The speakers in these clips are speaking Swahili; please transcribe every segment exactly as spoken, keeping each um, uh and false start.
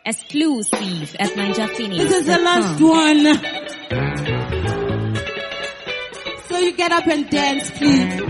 Exclusive at Ninja Phoenix. This is the last one. So you get up and dance, please.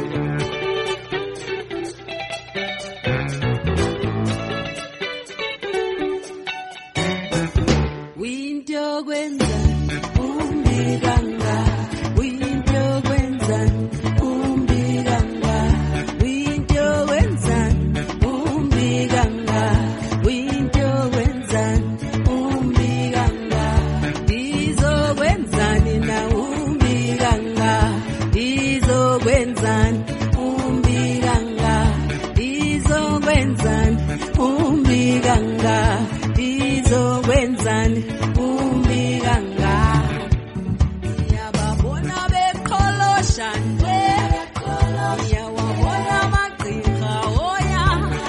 Window Gwenza, Umbiganga, Window Gwenza, Umbiganga, Window Gwenza, Umbiganga, Window Gwenza, Umbiganga, Dizo Gwenza, Nina Umbiganga, Dizo Gwenza, Umbiganga, Dizo Gwenza, Umbiganga, Dizo Gwenza, Umbiganga. Yababona bekoloshande, yawabona magriha oya.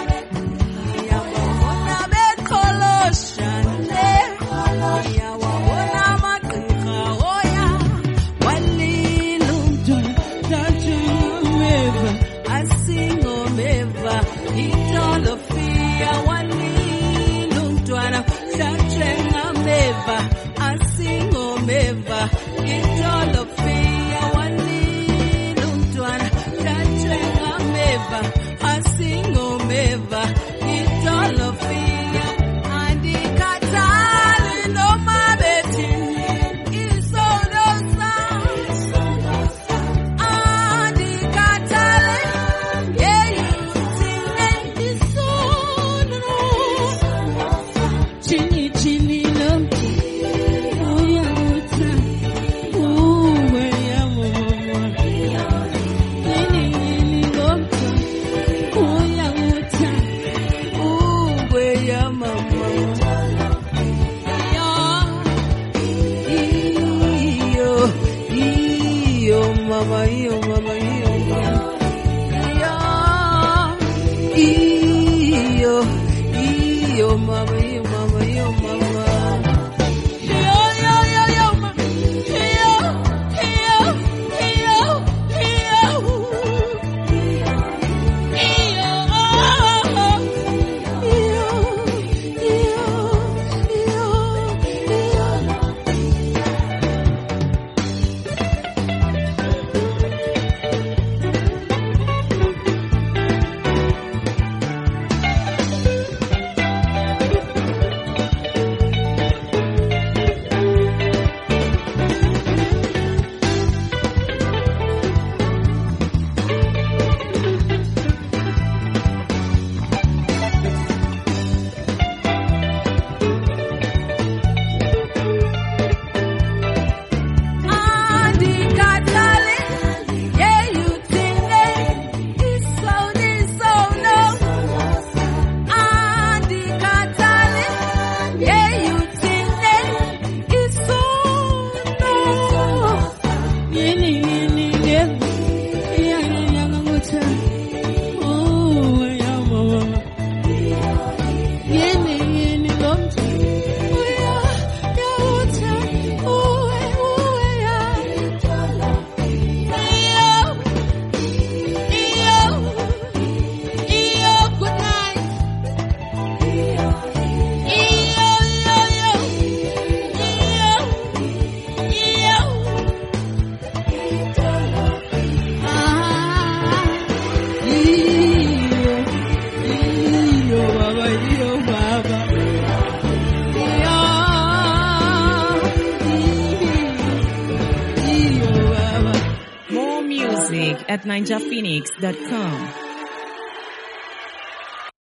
Yababona bekoloshande, yawabona magriha oya. Walilumtu tajumeva, asingo meva, itolofia walilumtu ana tajumeva. Meva, asingo meva, itolofia walilumtwana, tajwenga meva, asingo meva, itolofia, andikatali no mabeti, isodosa, andikatali, yeyutine, isodosa, chini chini. Mama, yo, mama, yo, mama, yo, yo, yo, mama, yo, mama, yo, mama, yo, yo, yo, yo, mama, yo, yo, yo, More music at ninja phoenix dot com.